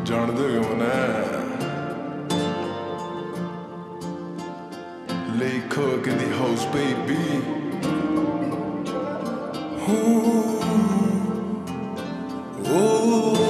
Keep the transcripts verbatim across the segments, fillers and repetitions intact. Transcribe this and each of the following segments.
ਜਾਣ ਦੇ ਮਨੇ Lay cook in the house, baby. Ooh, ooh.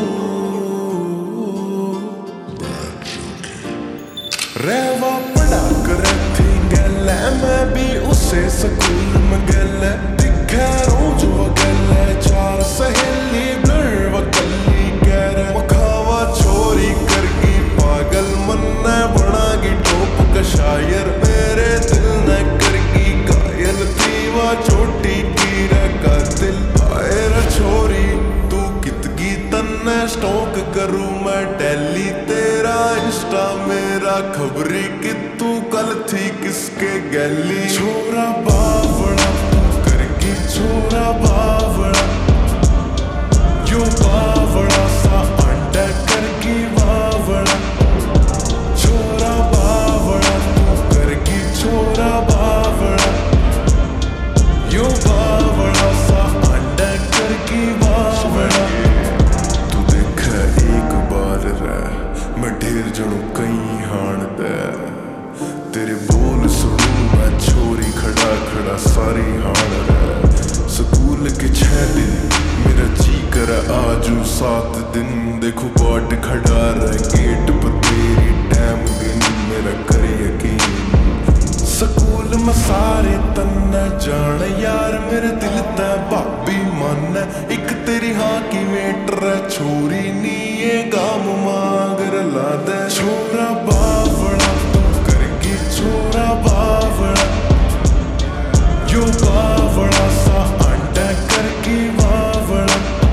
रहवा पड़ा करे थी गल मैं भी उसे स्कूल में गल दिखा रोज वो गल चार सहेली ब्लर वकली कर मखावा छोरी करगी पागल मन्ना बनागी टोप का शायर मेरे दिल न करगी कायल थी छोटी कीरा का दिल आएरा छोरी तू कितगी तन्ने स्टॉक करूँ मैं डेली तेरा इंस्टा मेरा खबरी कि तू कल थी किसके गली छोरा बावड़ा तू करगी छोरा बावड़ा यो बावड़ा सा अंडा करगी बावड़ा छोरा बावड़ा तू करगी छोरा बावड़ा यो बावड़ा सा अंडा करगी बावड़ा तू देख एक बार रह मैं ढेर जनू कई हाण दे तेरे बोल सुनू मैं छोरी खड़ा खड़ा सारी हाण रह स्कूल के छह दिन मेरा जी कर आजू सात दिन देखो बाट खड़ा रह गेट पर तेरी टाइम गिन मेरा करे यकीन स्कूल में सारे तन्ना जान यार मेरे दिल ते भाभी मन एक तेरी हाँ की वेटर छोरी नी ये गाम मांगर ला दे छोरा बावड़ा तू करगी छोरा बावड़ा यो बावड़ा सा अंडा करगी बावड़ा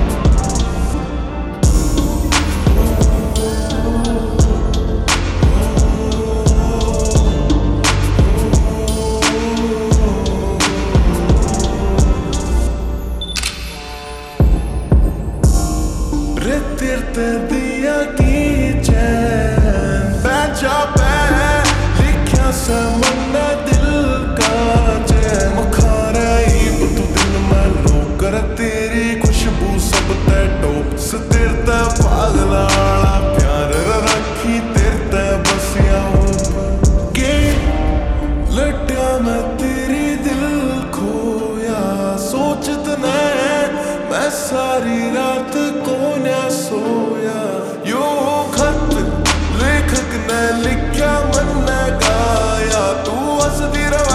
रे तेरे दिया की चैन बैठा पै लिखा सा मन्ना दिल का चैन मखारा ईब तू दिल में लो कर तेरी खुशबू सब ते टोप से तेरे ते पागला प्यार रखी तेरे ते बसिया के लट्या मैं तेरी दिल खोया सोचत ने मैं सारी रात को न सोया यो खत लेखक ने लिखा मन गाया तू हंसदी रह